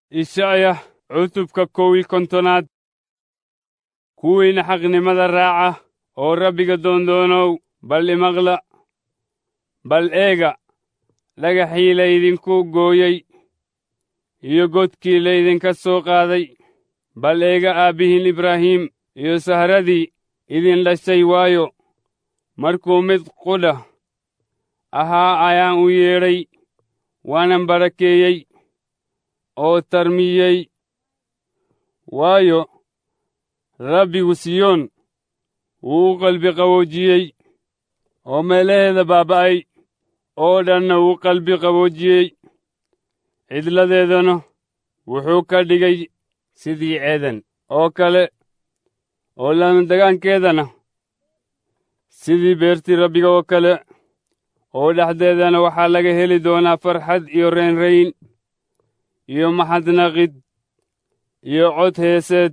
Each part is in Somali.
Ishaya cutubka 11. Kuwiina xaqnimada raaca oo Rabbiga doondoonow, bal imaqla. Bal eega dhagaxii laydinku gooyey iyo godkii laydinka soo qaaday. Bal eega aabbihiin Ibraahim iyo sahradii idin dhashay, waayo markuu mid qudha ahaa ayaan u yeedhay, waanan barakeeyey oo tarmiyey. Waayo Rabbigu Siyoon wuu u qalbi qaboojiyey, oo meelaheeda baaba'ay oo dhanna wuu qalbi qaboojiyey. Cidladeedana wuxuu ka dhigay sidii Ceeden oo kale, oo lamadegaankeedana sidii beertii Rabbiga oo kale. Oo dhexdeedana waxaa laga heli doonaa farxad iyo reynrayn iyo mahadnaqid iyo cod heeseed.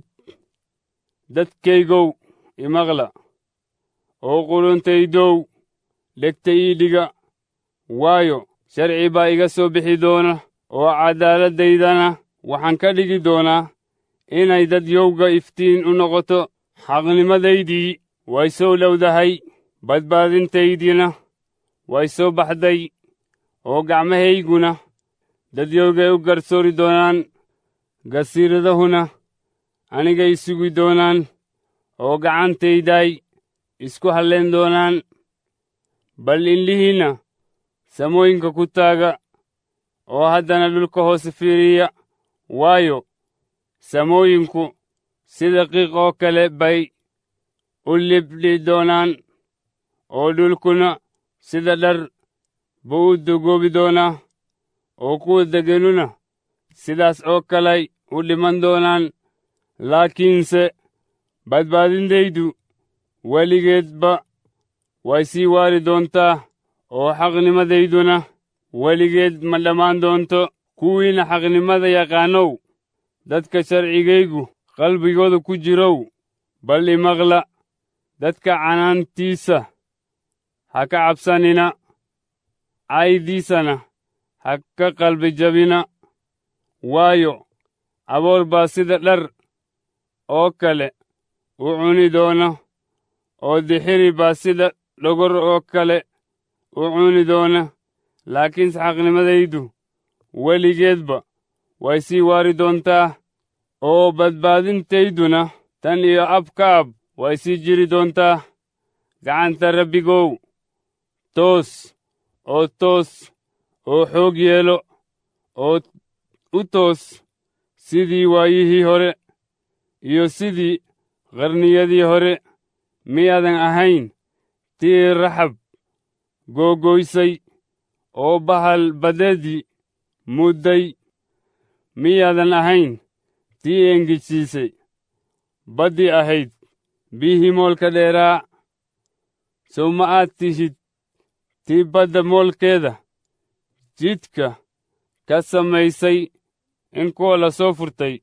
Dadkaygow imaqla, oo quluntaydow dhegta ii dhiga, waayo sharci baa iga soo bixi doona, oo cadaaladaydana waxaan ka dhigi doonaa inay dadyowga iftiin u noqoto. Xaqnimadaydii way soo dhowdahay, badbaadintaydina way soo baxday, oo gacmahayguna dadyowgay u garsoori doonaan. Gasiiradahuna anigay sugi doonaan, oo gacantayday isku halleen doonaan. Bal indhihiinna samooyinka ku taaga, oo haddana dhulka hoose fiiriya, waayo samooyinku sida qiiq oo kale bay u libdhi doonaan, oo dhulkuna sida dhar buu u dugoobi doonaa, oo kuwa deggenuna sidaas oo kaley u dhiman doonaan. Laakiinse badbaadintaydu weligeedba way sii waari doontaa, oo xaqnimadayduna weligeed ma dhammaan doonto. Kuwiina xaqnimada yaqaanow, dadka sharcigaygu qalbigooda ku jirow, bal imaqla. Dadka canaantiisa ha ka cabsanina, caydiisana ha ka qalbi jabina. Waayo aboor baa sida dhar oo kale u cuni doona, oo dixiri baa sida dhogor oo kale u cuni doona. Laakiinse xaqnimadaydu weligeedba way sii waari doontaa, oo badbaadintayduna tan iyo ab ka ab way sii jiri doontaa. Gacanta Rabbigow toos oo xoog yeelo, oo u toos sidii waayihii hore iyo sidii qarniyadii hore. Miyaadan ahayn tii Raxab googoysay oo bahal badeedii mudday? Miyaadan ahayn tii engejisay baddii ahayd biyihii moolka dheeraa? Sow ma aad tihid tii badda moolkeeda jidka ka samaysay in kuwa la soo furtay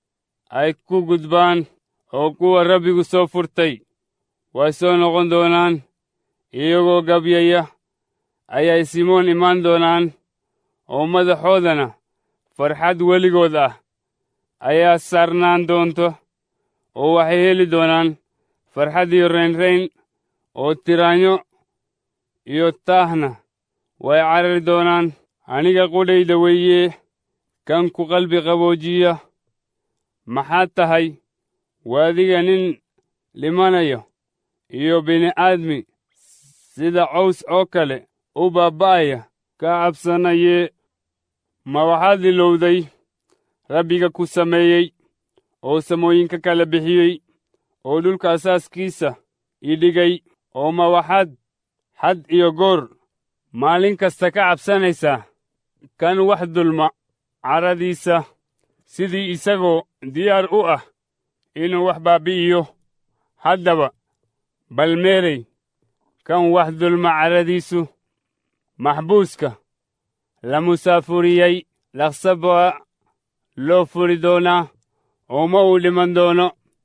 ay ku gudbaan? Oo kuwa Rabbigu soo furtay way soo noqon doonaan, iyagoo gabyaya ayay Simoon imaan doonaan, oo madaxoodana farxad weligood ah ayaa saarnaan doonto. Oo waxay heli doonaan farxad iyo reynrayn, oo tiraanyo iyo taahna way carari doonaan. Aniga qudhayda weeye kan ku qalbi qaboojiya. Maxaad tahay waadiga nin dhimanayo iyo bini'aadmi sida caws oo kale u baaba'aya ka cabsanayee? Ma waxaad ilowday Rabbiga ku sameeyey, oo samooyinka kala bixiyey, oo dhulka asaaskiisa ii dhigay? Oo ma waxaad had iyo goor maalin kasta ka cabsanaysaa kan wax dulma caradiisa, sidii isagoo diyaar u ah inuu wax baabi'iyo? Haddaba bal meeray kan wax dulma caradiisu. Maxbuuska la musaafuriyey dhaqsa baa loo furi doonaa, oo ma uu dhiman doono.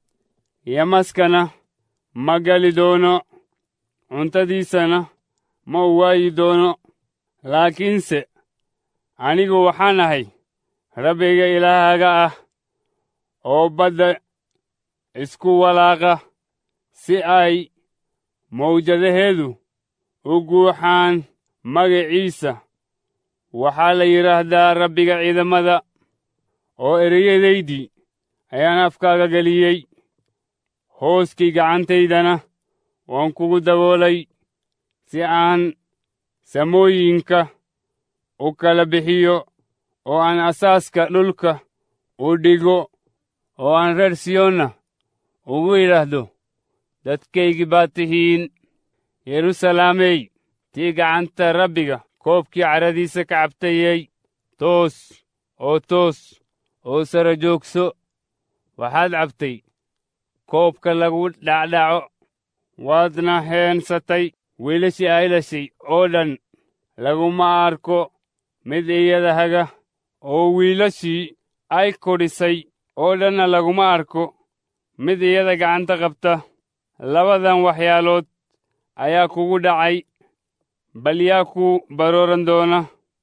Yamaskana ma gali doono, cuntadiisana ma uu waayi doono. Laakiinse anigu waxaan ahay Rabbiga Ilaahaaga ah oo badda isku walaaqa si ay mawjadaheedu u guuxaan magaciisa. Waxaa la yidhaahdaa Rabbiga ciidamada, oo ereyadaydii ayaan afkaaga geliyey. Hooskii gacantaydana waan kugu daboolay, si aan samooyinka u kala bixiyo, oo aan asaaska dhulka u dhigo, oo aan reer Siyoonna ugu idhaahdo, dadkaygii baad tihiin. Yeruusalaamey, tii gacanta Rabbiga koobkii caradiisa ka cabtayey, toos oo sara joogso. Waxaad cabtay koobka lagu dhacdhaco, waadna heensatay. Wiilashii ay dhashay oo dhan laguma arko mid iyada haga, oo wiilashii ay kodhisay oo dhanna laguma arko mid iyada gacanta qabta. Labadan waxyaalood ayaa kugu dhacay, bal yaa ku barooran doona?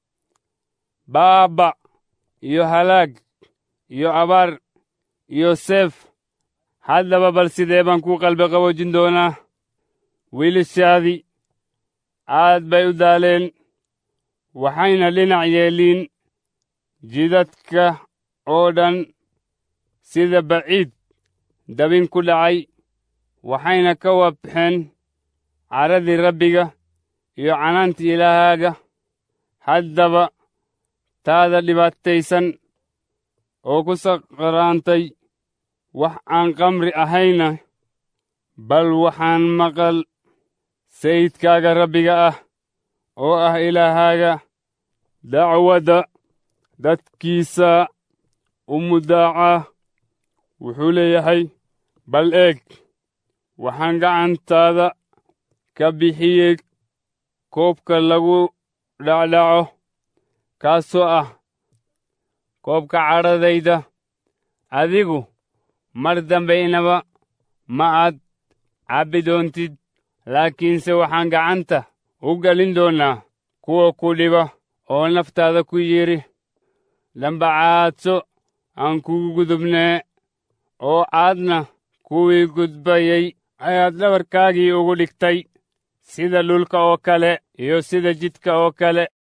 Baaba iyo halaag iyo abaar iyo seef. Haddaba bal sidee baan kuu qalbi qaboojin doonaa? Wiilashaadii aad bay u daaleen, waxayna dhinac yeeliin jidadka oo dhan sida baciid dabin ku dhacay. Waxayna ka wabxeen caradii Rabbiga iyo canaantii Ilaahaaga. Haddaba taada dhibaataysan oo ku saqraantay wax aan qamri ahayna, bal waxaan maqal sayidkaaga Rabbiga ah oo ah Ilaahaaga dacwadda dadkiisa u mudaaca. Wuxuu leeyahay, bal eeg, waxaan gacantaada ka bixiyey koobka lagu dhacdhaco, kaasoo ah koobka cadhadayda. Adigu mar dambe inaba ma aad cabbi doontid, laakiinse waxaan gacanta u gelin doonaa kuwa ku dhiba oo naftaada ku yidhi, dambacaadso aan kugu gudubnee. Oo aadna kuwii gudbayey ayaad dhabarkaagii ugu dhigtay, sida dhulka oo kale iyo sida jidka oo kale.